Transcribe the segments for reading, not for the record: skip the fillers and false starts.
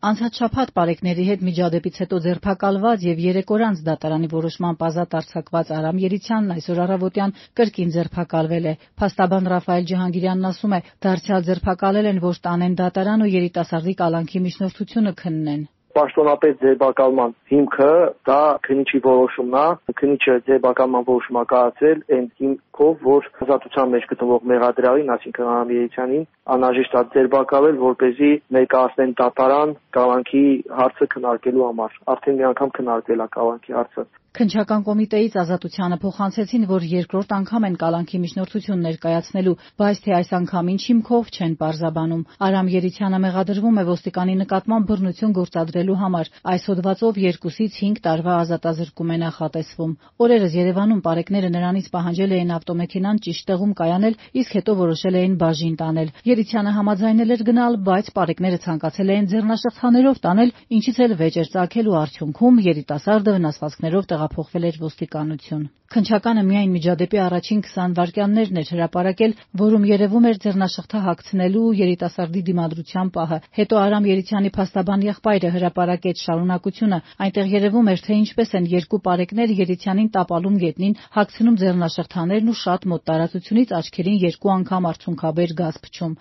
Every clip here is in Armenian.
Անցած շաբաթ պարեկների հետ միջադեպից հետո ձերբակալված եւ 3 օր անց դատարանի որոշմամբ ազատ արձակված Արամ Երիցյանն այսօր առավոտյան կրկին ձերբակալվել է։ Փաստաբան Ռաֆայել Ջհանգիրյանն ասում է, դարձյալ ձերբակալել են, որ տանեն դատարան ու երիտասարդի կալանքի միջնորդությունը քննեն։ Պաշտոնապես ձերբակալման հիմքը դա քննիչի որոշումն է, քննիչը ձերբակալման որոշում է կայացրել այն հիմքով, որ ազատության մեջ գտնվող մեղադրավին, այսինքն Արամ Երիցյանին, անհրաժեշտ է ձերբակալել, որպեսզի ներկայացնեն դատարան կալանքի հարցը քննարկելու համար։ Արդեն մի անգամ քննարկվել է կալանքի հարցը։ Քննչական կոմիտեից Ազատությանը փոխանցեցին, որ երկրորդ անգամ են կալանքի միջնորդություն ներկայացնելու, բայց թե այս անգամ ինչ հիմքով չեն պարզաբանում։ Արամ Երիցյանը մեղադրվում է ոստիկանի նկատմամբ բռնություն գործադրելու համար։ Այս հոդվածով 2-ից 5 տարվա ազատազրկում է նախատեսվում։ Օրերս Երևանում պարեկները նրանից պահանջել էին ավտոմեքենան ճիշտ տեղում կայանել, իսկ հետո որոշել էին բաժին տանել։ Երիցյանը համաձայնել էր գնալ, բայց պարեկները ցանկացել էին ձեռնաշղթաներով տանել, ինչից էլ վեճ էր ծագելու արդյունքում երիտասարդը վնասվածքներով տեղափոխվել էր ոստիկանություն։ Քննչականը միայն միջադեպի առաջին 20 վայրկյաններն էր հրապարակել, որում երևում էր ձեռնաշղթա հագցնելու երիտասարդի դիմադրության պահը։ Հետո Արամ Երիցյանի փաստաբան եղբայրը հրապարակեց շարունակությունը։ Այնտեղ երևում էր, թե ինչպես են երկու պարեկներ Երիցյանին տապալում գետնին, հագցնում ձեռնաշղթաներն ու շատ մոտ տարածությունից աչքերին 2 անգամ արցունքաբեր գազ փչում։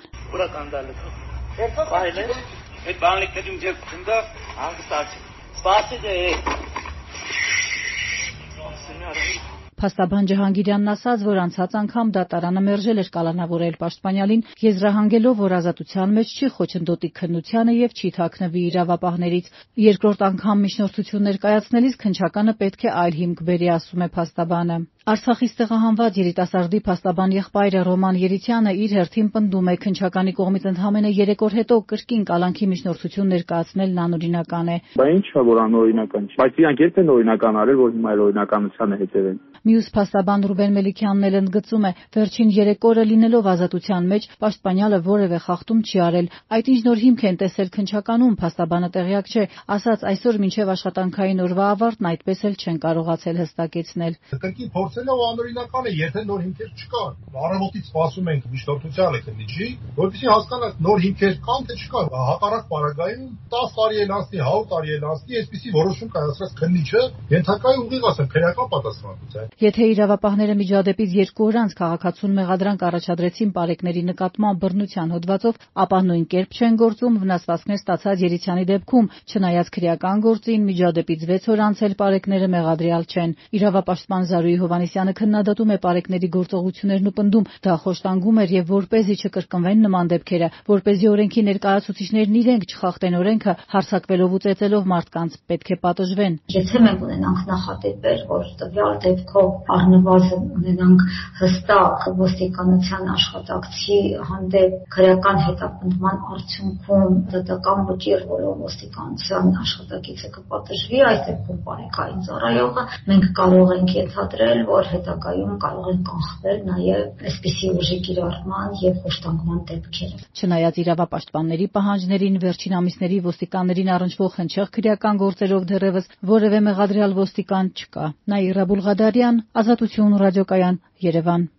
Փաստաբան Ջհանգիրյանն ասաց, որ անցած անգամ դատարանը մերժել էր կալանավորել պաշտպանյալին, եզրահանգելով, որ ազատության մեջ չի խոչընդոտի քննությանը եւ չի թաքնվի իրավապահներից։ Երկրորդ անգամ միջնորդություն ներկայացնելիս քննչականը պետք է այլ հիմք բերի, ասում է փաստաբանը։ Արցախից տեղահանված երիտասարդի փաստաբան եղբայրը Ռոման Երիցյանը իր հերթին պնդում է, քննչականի կողմից ընդամենը 3 օր հետո կրկին կալանքի միջնորդություն ներկայացնելն անօրինական է։ Բա ի՞նչ է, որ անօրինական չէ։ Բայց իրանք երբ են օրինական արել, որ հիմա էլ օրինականությանը հետևեն։ Մյուս փաստաբան Ռուբեն Մելիքյանն էլ ընդգծում է, վերջին 3 օրը լինելով ազատության մեջ պաշտպանյալը որևէ խախտում չի արել։ Այդ ինչ նոր հիմք են տեսել քննչականում, փաստաբանը տեղյակ չէ, ասաց այսօր մինչև աշխատանքային օրվա ավարտն այդպես էլ չեն կարողացել հստակեցնել։ Կրկին փորձելով անօրինական է, եթե նոր հիմքեր չկան։ Առավոտից սպասում ենք միջնորդությանը քննիչի, որպեսզի հասկանանք նոր հիմքեր կան թե չկան։ Հակառակ պարագայում 10 տարի էլ անցնի, 100 տարի էլ անցնի, այսպիսի որոշում կայացրած քննիչը ենթակա է ուղիղ ասեմ քրեական պատասխանատվության։ Եթե իրավապահները միջադեպից 2 օր անց քաղաքացուն մեղադրանք առաջադրեցին պարեկների նկատմամբ բռնության հոդվածով, ապա նույն կերպ չեն գործում վնասվածքներ ստացած Երիցյանի դեպքում, չնայած քրեական գործին միջադեպից 6 օր անց էլ պարեկները մեղադրյալ չեն։ Իրավապաշտպան Զարուհի Հովհաննիսյանը քննադատում է պարեկների գործողություններն ու պնդում, դա խոշտանգում էր եւ որպեսզի չկրկնվեն նման դեպքերը, որպեսզի օրենքի ներկայացուցիչներն իրենք չխախտեն օրենքը, հարձակվելով ու ծեծելով մարդկանց, պետք է պատժվեն։ Եթե մենք ունենանք նախատիպեր, որ տվյալ դեպքով առնվազն ունենանք հստակ ոստիկանության աշխատակցի հանդեպ քրեական հետապնդման արդյունքում դատական վճիռ, որով ոստիկանության աշխատակիցը կպատժվի, այս դեպքում պարեկային ծառայողը, մենք կարող ենք ենթադրել, որ հետագայում կարող են կանխվել նաև այսպիսի ուժի կիրառման եւ խոշտանգման դեպքերը։ Չնայած իրավապաշտպանների պահանջներին, վերջին ամիսների ոստիկաններին առնչվող հնչեղ քրեական գործերով դեռևս որևէ մեղադրյալ ոստիկան չկա։ Նաիրա Բուլղադարյան, Ազատություն ռադիոկայան, Երևան։